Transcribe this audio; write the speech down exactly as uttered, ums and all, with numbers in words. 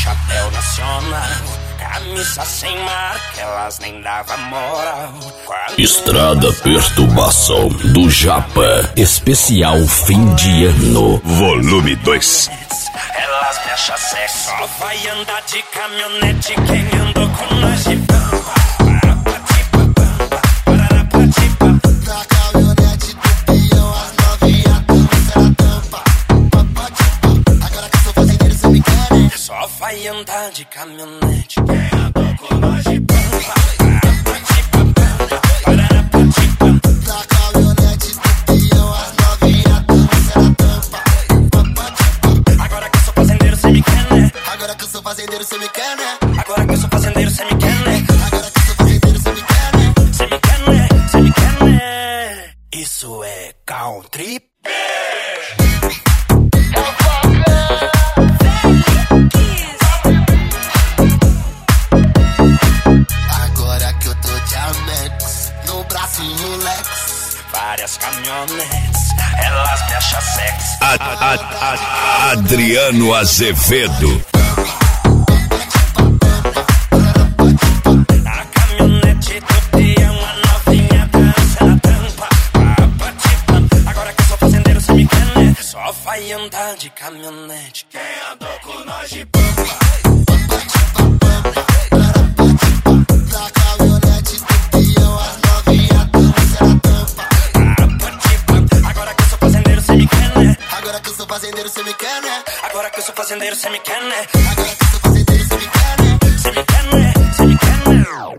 chapéu nacional, camisa sem marca, elas nem davam moral. Quando Estrada Perturbação do Japa, especial fim de ano, volume dois. elas me acham sexy, só vai andar de caminhonete quem andou com nós de pampa. Na caminhonete do peão, as novinha dança na tampa. Agora que eu sou fazendeiro, cê me quer, né? Só vai andar de caminhonete quem andou com nós de pampa. Na caminhonete do peão, as novinha dança na tampa. Agora que eu sou fazendeiro, cê me quer, né? Agora que eu sou fazendeiro, cê me quer, né? Agora que eu sou fazendeiro, cê me quer, né? Agora que eu sou fazendeiro, cê me quer, né? Cê me quer, né? Cê me quer, né? Isso é country. Agora que eu tô de Amex, no braço e no Lex. Várias caminhonetes, elas me acham sexy. A, a, a, Adriano Azevedo. A caminhonete do peão, a novinha dança na tampa. Agora que eu sou fazendeiro, cê me quer, né? Só vai andar de caminhonete quem andou com nós de pampa. Na caminhonete do peão, as novinha dança na tampa. Agora que eu sou fazendeiro, cê me quer, né? Agora que eu sou fazendeiro, cê me quer, né? Agora que eu sou fazendeiro, cê me quer, né? Agora que